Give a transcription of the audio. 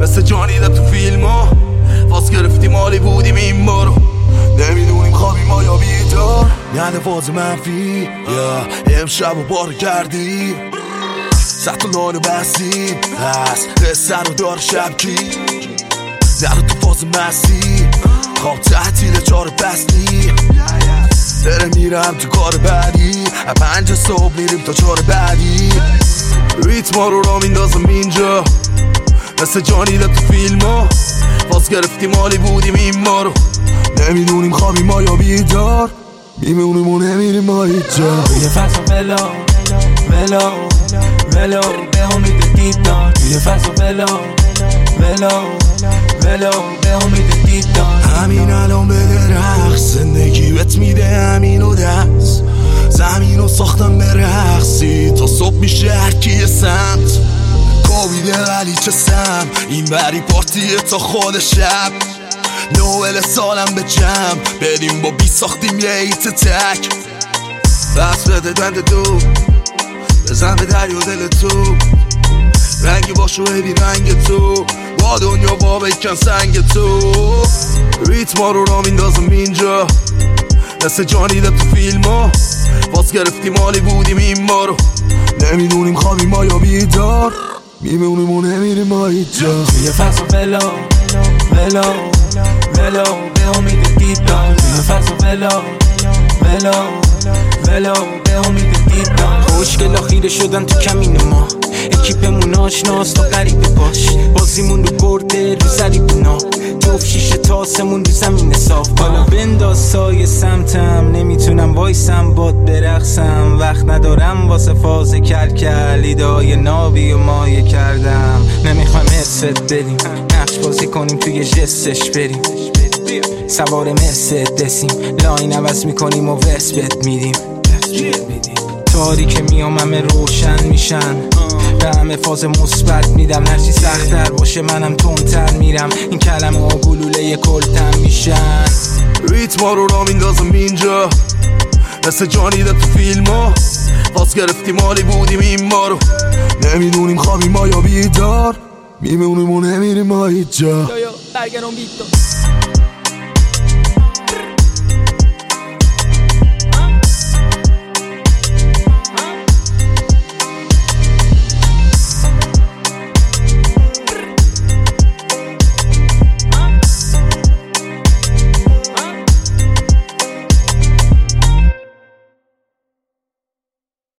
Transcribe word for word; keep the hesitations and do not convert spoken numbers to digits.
مثل جانیده تو فیلم ها فاز گرفتیم مالی بودیم این بارو نمیدونیم خوابیم ما یا بیدار یعنی فاز منفی یا امشب و بار کردیم ست و نانو بستیم از قصه رو دار شب کی نرو تو فاز مستی خواب تحتیل چار بستی داره میرم تو کار بعدی پنج صبح میریم تا چار بعدی ریتم ها رو را میندازم اینجا مثل جانیده تو فیلم ها فاز گرفتیم مالی بودیم این ما رو نمیدونیم خوابیم ما یا بیدار میمونیم و نمیریم ما هیچ جا توی فصل ولو ولو ولو به امید دیدار توی فصل ولو ولو ولو به امید دیدار همین الان بده رقص زندگی بهت میده همین و دست زمین رو ساختم به رقصی تا صبح میشه هرکی سمت کوبیده ولی چه سم این بری پارتیه تا خود شب نوئل سالم به جمع بریم با بی ساختیم یه ایت تک بس بده دند دو بزن به دریا دل تو رنگی باشو ببین رنگ تو با دنیا با بکن سنگ تو ریتم ها رو را میندازم اینجا مثل جانیده تو فیلم ها باز گرفتیم مالی بودیم این ما رو نمیدونیم خوابیم ما یا بیدار میمونیم و نمیریم ما هیچ جا توی فصل ولو ولو ولو به امید دیدار توی فصل ولو ولو ولو به امید دیدار خوشگلا خیره شدن تو کمین ما اکیپمون آشناست تا غریبه باش بازیمون رو برده رو زریبونا جفت شیشه تاسمون رو زمین صاف حالا بنداز سایه سمتم نمیتونم وایسم باد برقصم وقت ندارم واسه فاز کلکل ایدای نابی و مایه کردم نمیخوایم حست بریم نقش بازی کنیم توی جستش بریم سوار مرسدسیم لاین عوض میکنیم و ورس بد میدیم تاریک میام همه روشن میشن به همه فاز مثبت میدم هرچی سخت‌تر باشه منم تندتر میرم این کلمه ها گلوله کلتم میشن ریتم ها رو را میندازم اینجا مثل جانیده تو فیلم ها فاز گرفتیم مالی بودیم این ما رو نمیدونیم خوابیم ما یا بیدار میمونیم و نمیریم ما هیچ جا برگرم بیت